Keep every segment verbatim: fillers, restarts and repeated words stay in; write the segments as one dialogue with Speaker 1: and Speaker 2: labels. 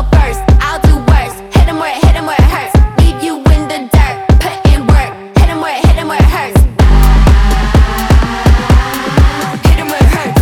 Speaker 1: first, I'll do worse. Hit him where, hit him where it hurts. Leave you in the dirt, put in work. Hit him where, hit him where it hurts. Hit him where it hurts.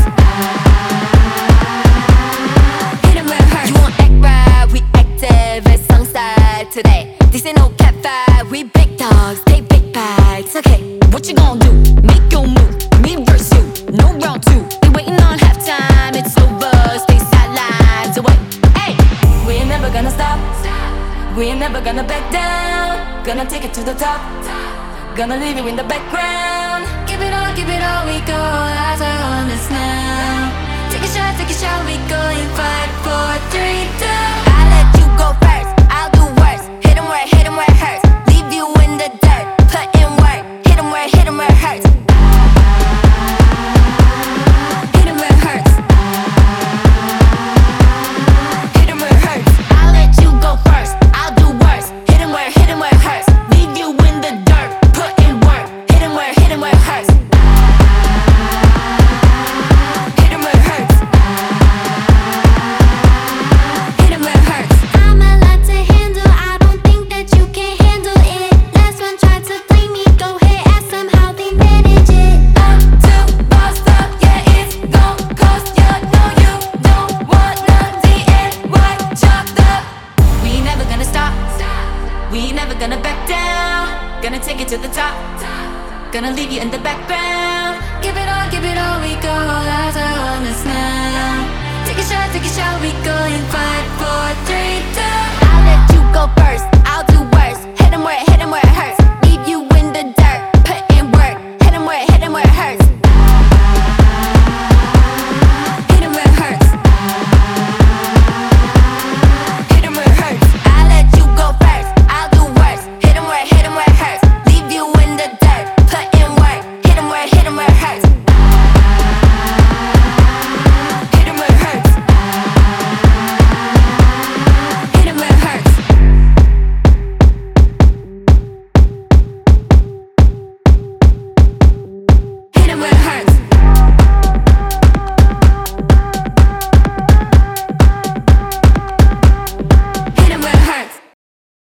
Speaker 1: Hit him where it hurts. You won't act right, we active, it's Sunside today. This ain't no cat fight, we big dogs, take big bites. Okay, what you gonna do? Make your move, me versus you, no round two. They waiting on halftime, it's over, stay sidelines away. Hey, we ain't never gonna stop, we ain't never gonna back down. Gonna take it to the top, gonna leave you in the background. Give it all, give it all, we go, eyes are on us now. Take a shot, take a shot, we go in five, four, three, two. I let you go first, I'll do worse. Hit him where, hit him where it hurts. Leave you in the dirt, put in work. Hit him where, hit him where it hurts. Hit him where it hurts. Hit him where it hurts. I'll let you go first, I'll do worse. Hit him where, hit him where it hurts. Leave you in the dirt, put in work. Hit him where, hit him where it hurts. Hit him where it hurts. Hit him where it hurts.
Speaker 2: I'm a lot to handle, I don't think that you can handle it. Last one tried to play me, go ahead, ask them how they manage it.
Speaker 1: Up to bossed up, yeah, it's gon' cost ya. No, you don't want none. D N Y chopped up. We ain't never gonna stop, we ain't never gonna back down. Gonna take it to the top, gonna leave you in the background. Give it all, give it all, we go, eyes are on us now. Take a shot, take a shot, we go in five, four, three, two. I'll let you go first, I'll do worse. Hit him where, hit him where it hurts. Leave you in the dirt, put in work. Hit him where, hit him where it hurts. Hit him where it hurts. Hit him where it hurts. I'll let you go first, I'll do worse. Hit him where, hit him where it hurts. Leave you in the dirt, put in work. Hit him where, hit him where it hurts.